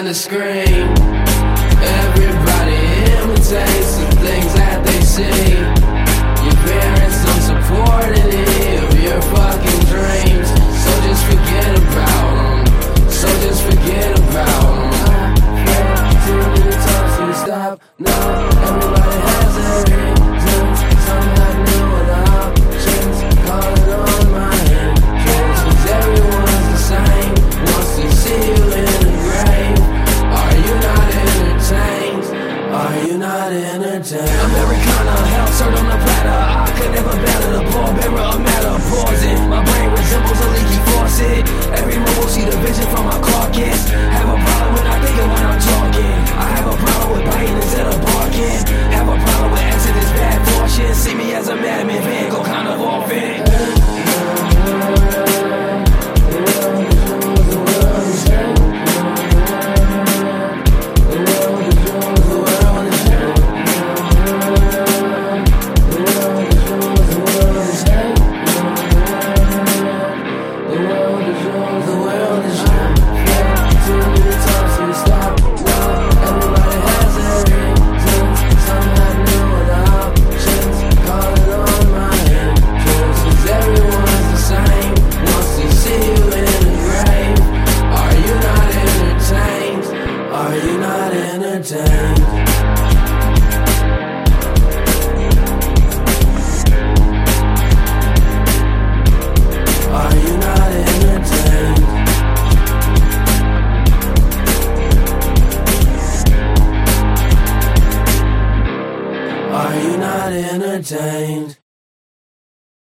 behind the screen. Everybody imitates the things that they see. Your parents don't support any of your fucking dreams, so just forget about them. So just forget about them. Too many times to stop. No, everybody has their reasons. Some have new options. Calling on my engines, 'cause everyone's the same. Wants to see you in the grave. Are you not entertained? Are you not entertained? Americana, hell served on a platter. I could never battle the pallbearer of matter. Pausing, my brain resembles a leaky faucet. Every move see the vision from my carcass. Have a problem when I think of when I'm talking. I have a problem with biting instead of barking. Have a problem with accidents, bad fortune. See me as a madman, Van Gogh kind of orphan. Are you not entertained? Are you not entertained? Are you not entertained?